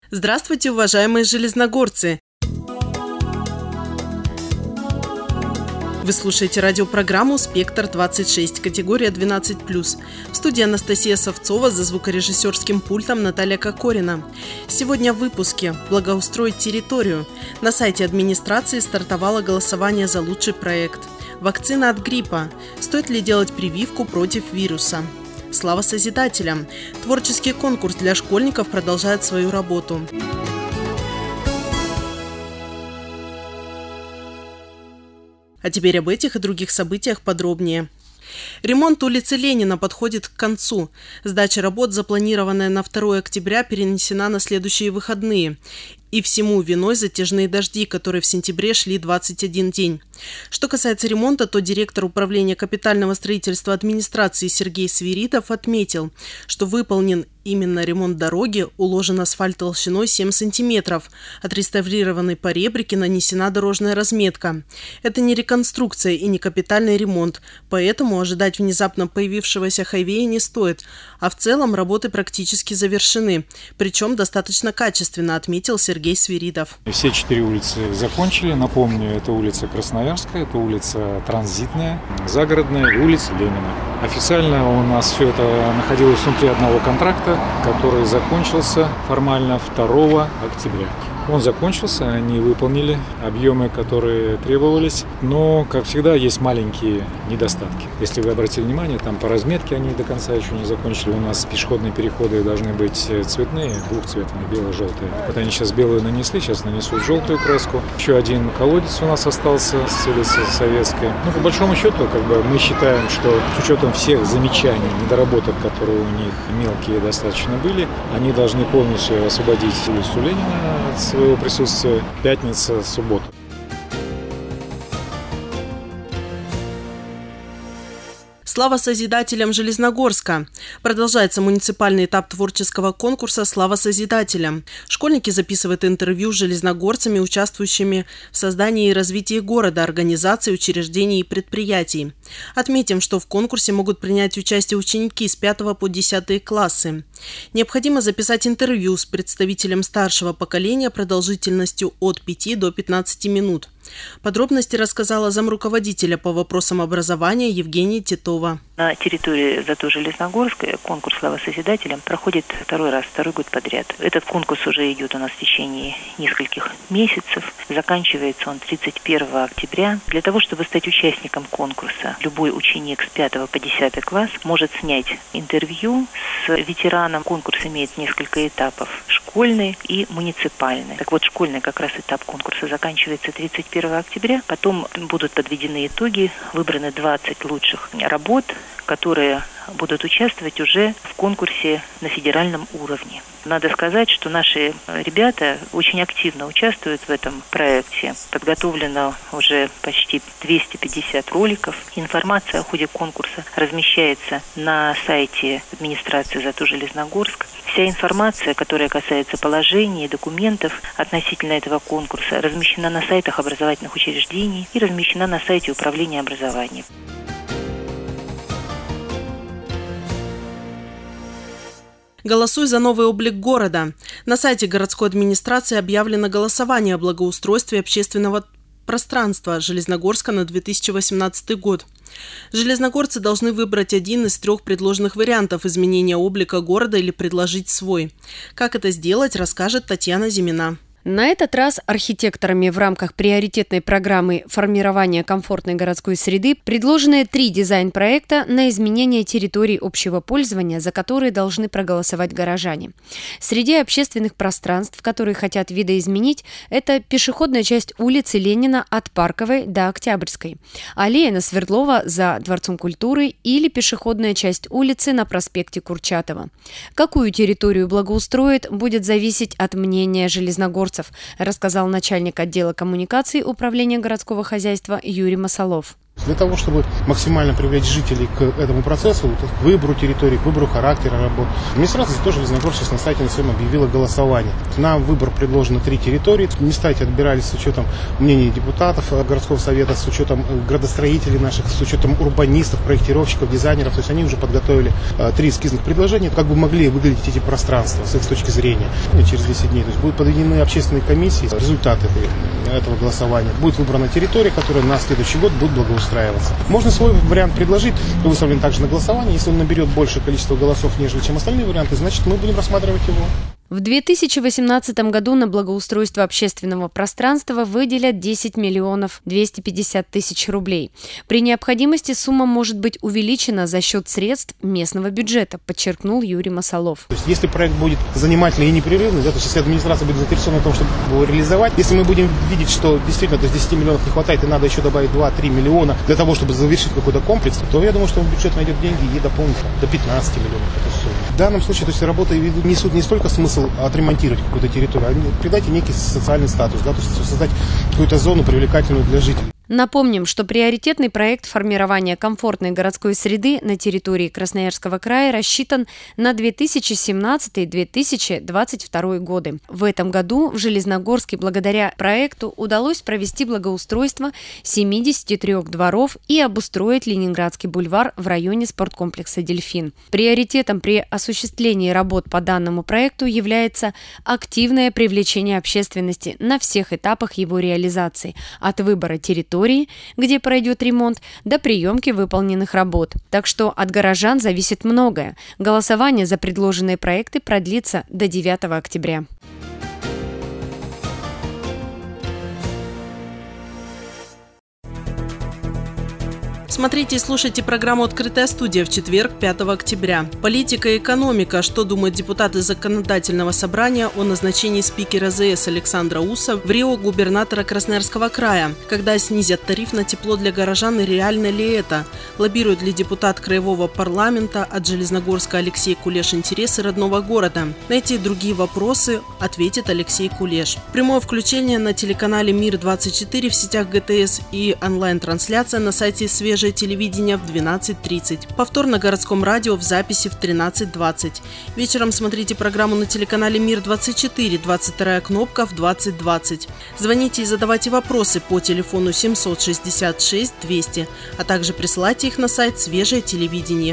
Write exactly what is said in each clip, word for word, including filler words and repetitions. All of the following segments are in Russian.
Здравствуйте, уважаемые железногорцы! Вы слушаете радиопрограмму «Спектр двадцать шесть», категория двенадцать плюс. В студии Анастасия Савцова, за звукорежиссерским пультом Наталья Кокорина. Сегодня в выпуске «Благоустроить территорию». На сайте администрации стартовало голосование за лучший проект. Вакцина от гриппа. Стоит ли делать прививку против вируса? Слава Созидателям! Творческий конкурс для школьников продолжает свою работу. А теперь об этих и других событиях подробнее. Ремонт улицы Ленина подходит к концу. Сдача работ, запланированная на второе октября, перенесена на следующие выходные. И всему виной затяжные дожди, которые в сентябре шли двадцать один день. Что касается ремонта, то директор управления капитального строительства администрации Сергей Свиридов отметил, что выполнен именно ремонт дороги, уложен асфальт толщиной семь сантиметров, отреставрированной по ребрике нанесена дорожная разметка. Это не реконструкция и не капитальный ремонт, поэтому ожидать внезапно появившегося хайвея не стоит, а в целом работы практически завершены, причем достаточно качественно, отметил Сергей Свиридов. Все четыре улицы закончили. Напомню, это улица Красноярская, это улица Транзитная, Загородная и улица Ленина. Официально у нас все это находилось внутри одного контракта, который закончился формально второго октября. Он закончился, они выполнили объемы, которые требовались, но, как всегда, есть маленькие недостатки. Если вы обратили внимание, там по разметке они до конца еще не закончили. У нас пешеходные переходы должны быть цветные, двухцветные, бело-желтые. Вот они сейчас белую нанесли, сейчас нанесут желтую краску. Еще один колодец у нас остался с улицы Советской. Ну, по большому счету, как бы мы считаем, что с учетом всех замечаний, недоработок, которые у них мелкие достаточно были, они должны полностью освободить улицу Ленина от своего присутствия. Пятница, суббота. Слава Созидателям Железногорска! Продолжается муниципальный этап творческого конкурса «Слава Созидателям». Школьники записывают интервью с железногорцами, участвующими в создании и развитии города, организаций, учреждений и предприятий. Отметим, что в конкурсе могут принять участие ученики с пятого по десятые классы. Необходимо записать интервью с представителем старшего поколения продолжительностью от пяти до пятнадцати минут. Подробности рассказала замруководителя по вопросам образования Евгения Титова. На территории зато Железногорска конкурс «Слава Созидателям» проходит второй раз, второй год подряд. Этот конкурс уже идет у нас в течение нескольких месяцев. Заканчивается он тридцать первого октября. Для того, чтобы стать участником конкурса, любой ученик с пятого по десятый класс может снять интервью с ветераном. Конкурс имеет несколько этапов – школьный и муниципальный. Так вот, школьный как раз этап конкурса заканчивается тридцать первого октября. Потом будут подведены итоги, выбраны двадцать лучших работ, которые будут участвовать уже в конкурсе на федеральном уровне. Надо сказать, что наши ребята очень активно участвуют в этом проекте. Подготовлено уже почти двести пятьдесят роликов. Информация о ходе конкурса размещается на сайте администрации ЗАТО Железногорск. Вся информация, которая касается положений и документов относительно этого конкурса, размещена на сайтах образовательных учреждений и размещена на сайте управления образованием. Голосуй за новый облик города. На сайте городской администрации объявлено голосование о благоустройстве общественного пространства Железногорска на две тысячи восемнадцатый год. Железногорцы должны выбрать один из трех предложенных вариантов изменения облика города или предложить свой. Как это сделать, расскажет Татьяна Зимина. На этот раз архитекторами в рамках приоритетной программы формирования комфортной городской среды предложены три дизайн-проекта на изменение территорий общего пользования, за которые должны проголосовать горожане. Среди общественных пространств, которые хотят видоизменить, это пешеходная часть улицы Ленина от Парковой до Октябрьской, аллея на Свердлова за Дворцом культуры или пешеходная часть улицы на проспекте Курчатова. Какую территорию благоустроят, будет зависеть от мнения железногорцев, рассказал начальник отдела коммуникаций Управления городского хозяйства Юрий Масолов. Для того, чтобы максимально привлечь жителей к этому процессу, к выбору территории, к выбору характера работ, администрация тоже Железногорска сейчас на сайте на своем объявила голосование. На выбор предложено три территории. Места эти отбирались с учетом мнений депутатов городского совета, с учетом градостроителей наших, с учетом урбанистов, проектировщиков, дизайнеров. То есть они уже подготовили три эскизных предложения, как бы могли выглядеть эти пространства с их точки зрения. И через десять дней. То есть будут подведены общественные комиссии, результаты этого голосования. Будет выбрана территория, которая на следующий год будет благоустроена. Можно свой вариант предложить, выставлен также на голосование. Если он наберет большее количество голосов, нежели чем остальные варианты, значит, мы будем рассматривать его. В две тысячи восемнадцатом году на благоустройство общественного пространства выделят десять миллионов двести пятьдесят тысяч рублей. При необходимости сумма может быть увеличена за счет средств местного бюджета, подчеркнул Юрий Масолов. То есть, если проект будет занимательный и непрерывный, да, то есть если администрация будет заинтересована в том, чтобы его реализовать, если мы будем видеть, что действительно то есть десяти миллионов не хватает и надо еще добавить два-три миллиона для того, чтобы завершить какой-то комплекс, то я думаю, что бюджет найдет деньги и дополнит до пятнадцати миллионов эту сумму. В данном случае то есть, работы несут не столько смысл отремонтировать какую-то территорию, а придать ей некий социальный статус, да, то есть создать какую-то зону привлекательную для жителей. Напомним, что приоритетный проект формирования комфортной городской среды на территории Красноярского края рассчитан на две тысячи семнадцатый — две тысячи двадцать второй годы. В этом году в Железногорске благодаря проекту удалось провести благоустройство семидесяти трёх дворов и обустроить Ленинградский бульвар в районе спорткомплекса «Дельфин». Приоритетом при осуществлении работ по данному проекту является активное привлечение общественности на всех этапах его реализации, от выбора территории, где пройдет ремонт, до приемки выполненных работ. Так что от горожан зависит многое. Голосование за предложенные проекты продлится до девятого октября. Смотрите и слушайте программу «Открытая студия» в четверг, пятого октября. Политика и экономика. Что думают депутаты Законодательного собрания о назначении спикера ЗС Александра Уса в РИО губернатора Красноярского края? Когда снизят тариф на тепло для горожан и реально ли это? Лоббирует ли депутат Краевого парламента от Железногорска Алексей Кулеш интересы родного города? На эти и другие вопросы ответит Алексей Кулеш. Прямое включение на телеканале Мир двадцать четыре в сетях ГТС и онлайн-трансляция на сайте Свежей телевидения в двенадцать тридцать. Повтор на городском радио в записи в тринадцать двадцать. Вечером смотрите программу на телеканале Мир двадцать четыре, двадцать вторая кнопка в двадцать двадцать. Звоните и задавайте вопросы по телефону семьсот шестьдесят шесть двести, а также присылайте их на сайт Свежее телевидение.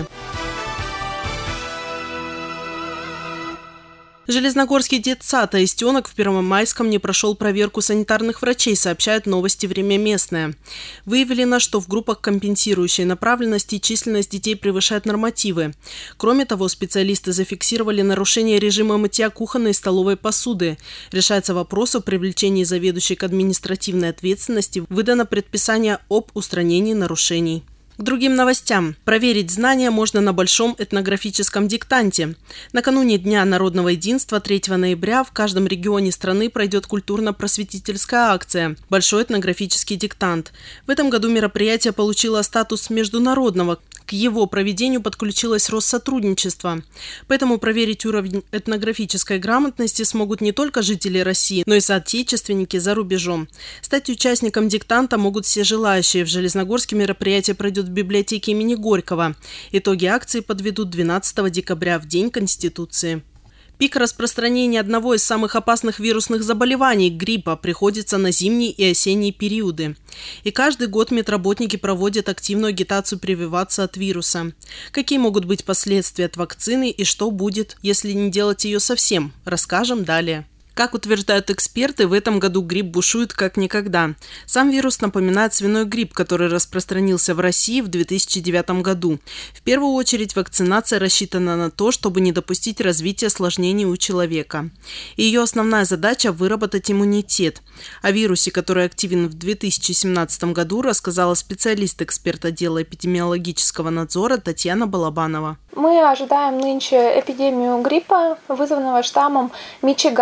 Железногорский детсад Аистенок в Первомайском не прошел проверку санитарных врачей, сообщают новости «Время местное». Выявлено, что в группах компенсирующей направленности численность детей превышает нормативы. Кроме того, специалисты зафиксировали нарушение режима мытья кухонной и столовой посуды. Решается вопрос о привлечении заведующей к административной ответственности. Выдано предписание об устранении нарушений. К другим новостям. Проверить знания можно на большом этнографическом диктанте. Накануне Дня народного единства третьего ноября в каждом регионе страны пройдет культурно-просветительская акция «Большой этнографический диктант». В этом году мероприятие получило статус международного. К его проведению подключилось Россотрудничество. Поэтому проверить уровень этнографической грамотности смогут не только жители России, но и соотечественники за рубежом. Стать участником диктанта могут все желающие. В Железногорске мероприятие пройдет в библиотеке имени Горького. Итоги акции подведут двенадцатого декабря, в День Конституции. Пик распространения одного из самых опасных вирусных заболеваний – гриппа – приходится на зимние и осенние периоды. И каждый год медработники проводят активную агитацию прививаться от вируса. Какие могут быть последствия от вакцины и что будет, если не делать ее совсем, расскажем далее. Как утверждают эксперты, в этом году грипп бушует как никогда. Сам вирус напоминает свиной грипп, который распространился в России в две тысячи девятом году. В первую очередь вакцинация рассчитана на то, чтобы не допустить развития осложнений у человека. И ее основная задача – выработать иммунитет. О вирусе, который активен в две тысячи семнадцатом году, рассказала специалист-эксперт отдела эпидемиологического надзора Татьяна Балабанова. Мы ожидаем нынче эпидемию гриппа, вызванного штаммом Мичиган.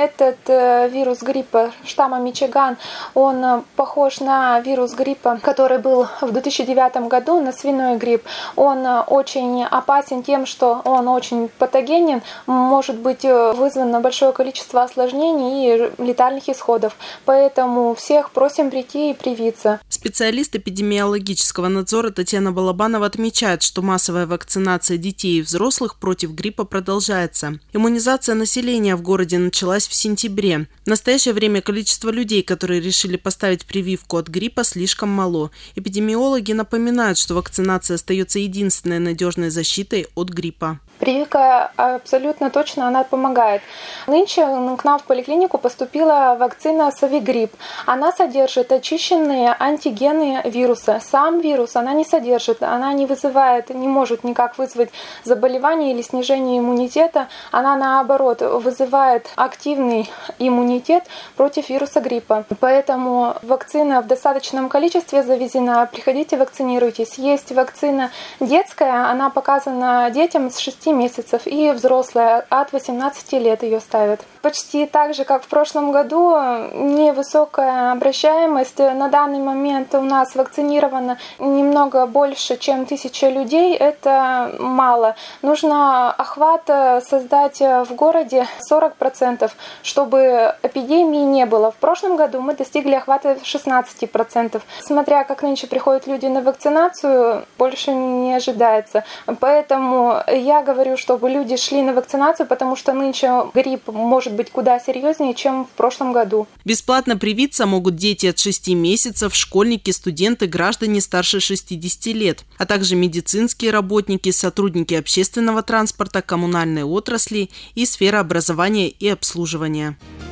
Этот вирус гриппа штамма Мичиган, он похож на вирус гриппа, который был в две тысячи девятом году, на свиной грипп. Он очень опасен тем, что он очень патогенен, может быть вызвано большое количество осложнений и летальных исходов. Поэтому всех просим прийти и привиться. Специалист эпидемиологического надзора Татьяна Балабанова отмечает, что массовая вакцинация детей и взрослых против гриппа продолжается. Иммунизация населения в городе началась в сентябре. В настоящее время количество людей, которые решили поставить прививку от гриппа, слишком мало. Эпидемиологи напоминают, что вакцинация остается единственной надежной защитой от гриппа. Прививка абсолютно точно она помогает. Нынче к нам в поликлинику поступила вакцина Совигрипп. Она содержит очищенные антигены вируса. Сам вирус она не содержит, она не вызывает, не может никак вызвать заболевание или снижение иммунитета. Она наоборот вызывает активный иммунитет против вируса гриппа. Поэтому вакцина в достаточном количестве завезена. Приходите, вакцинируйтесь. Есть вакцина детская, она показана детям с шести месяцев, и взрослая от восемнадцати лет ее ставят. Почти так же, как в прошлом году, невысокая обращаемость. На данный момент у нас вакцинировано немного больше, чем тысяча людей. Это мало. Нужно охват создать в городе сорок процентов, чтобы эпидемии не было. В прошлом году мы достигли охвата шестнадцать процентов. Смотря как нынче приходят люди на вакцинацию, больше не ожидается. Поэтому я говорю, чтобы люди шли на вакцинацию, потому что нынче грипп может быть куда серьезнее, чем в прошлом году. Бесплатно привиться могут дети от шести месяцев, школьники, студенты, граждане старше шестидесяти лет, а также медицинские работники, сотрудники общественного транспорта, коммунальной отрасли и сфера образования и обслуживания.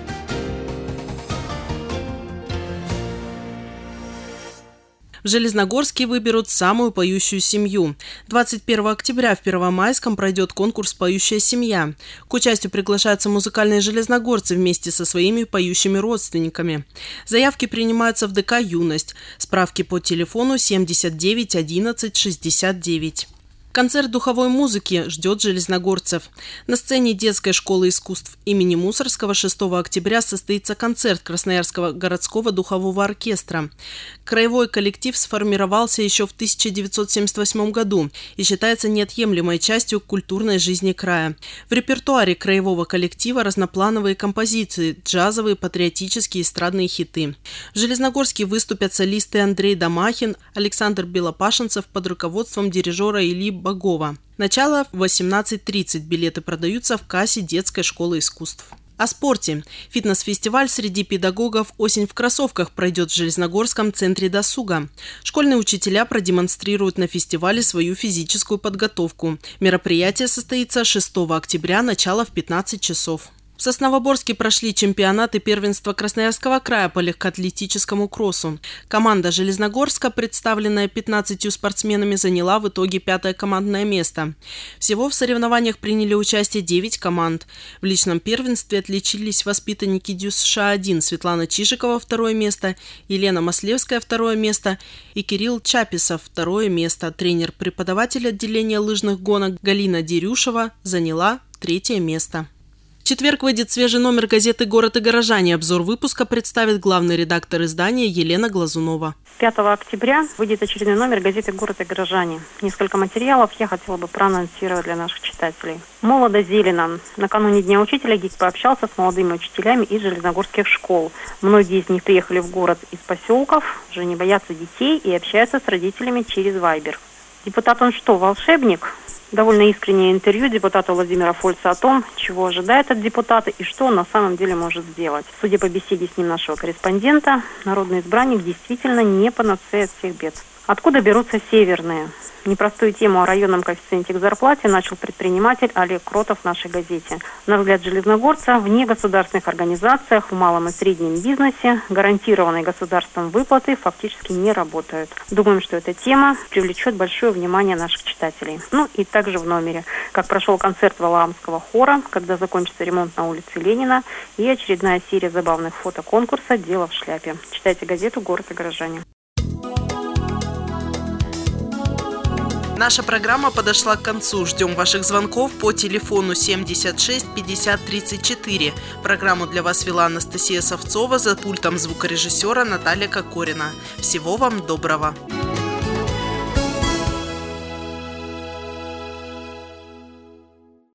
В Железногорске выберут самую поющую семью. двадцать первого октября в Первомайском пройдет конкурс «Поющая семья». К участию приглашаются музыкальные железногорцы вместе со своими поющими родственниками. Заявки принимаются в ДК «Юность». Справки по телефону семьдесят девять одиннадцать шестьдесят девять. Концерт духовой музыки ждет железногорцев. На сцене детской школы искусств имени Мусоргского шестого октября состоится концерт Красноярского городского духового оркестра. Краевой коллектив сформировался еще в тысяча девятьсот семьдесят восьмом году и считается неотъемлемой частью культурной жизни края. В репертуаре краевого коллектива разноплановые композиции, джазовые, патриотические, эстрадные хиты. В Железногорске выступят солисты Андрей Домахин, Александр Белопашенцев под руководством дирижера Ильи Богова. Начало в восемнадцать тридцать. Билеты продаются в кассе детской школы искусств. О спорте. Фитнес-фестиваль среди педагогов «Осень в кроссовках» пройдет в Железногорском центре досуга. Школьные учителя продемонстрируют на фестивале свою физическую подготовку. Мероприятие состоится шестого октября, начало в пятнадцать часов. В Сосновоборске прошли чемпионаты первенства Красноярского края по легкоатлетическому кроссу. Команда Железногорска, представленная пятнадцатью спортсменами, заняла в итоге пятое командное место. Всего в соревнованиях приняли участие девять команд. В личном первенстве отличились воспитанники ДЮСШ один Светлана Чижикова второе место, Елена Маслевская второе место и Кирилл Чаписов второе место. Тренер-преподаватель отделения лыжных гонок Галина Дерюшева заняла третье место. В четверг выйдет свежий номер газеты «Город и горожане». Обзор выпуска представит главный редактор издания Елена Глазунова. пятого октября выйдет очередной номер газеты «Город и горожане». Несколько материалов я хотела бы проанонсировать для наших читателей. «Молодо зелено». Накануне Дня учителя ГИК пообщался с молодыми учителями из железногорских школ. Многие из них приехали в город из поселков, уже не боятся детей и общаются с родителями через Вайбер. Депутат он что, волшебник? Довольно искреннее интервью депутата Владимира Фольца о том, чего ожидает от депутата и что он на самом деле может сделать. Судя по беседе с ним нашего корреспондента, народный избранник действительно не панацея от всех бед. Откуда берутся северные? Непростую тему о районном коэффициенте к зарплате начал предприниматель Олег Кротов в нашей газете. На взгляд железногорца, в негосударственных организациях, в малом и среднем бизнесе гарантированные государством выплаты фактически не работают. Думаем, что эта тема привлечет большое внимание наших читателей. Ну и также в номере, как прошел концерт Валаамского хора, когда закончится ремонт на улице Ленина, и очередная серия забавных фото конкурса «Дело в шляпе». Читайте газету «Город и горожане». Наша программа подошла к концу. Ждем ваших звонков по телефону семьдесят шесть пятьдесят тридцать четыре. Программу для вас вела Анастасия Савцова, за пультом звукорежиссера Наталья Кокорина. Всего вам доброго.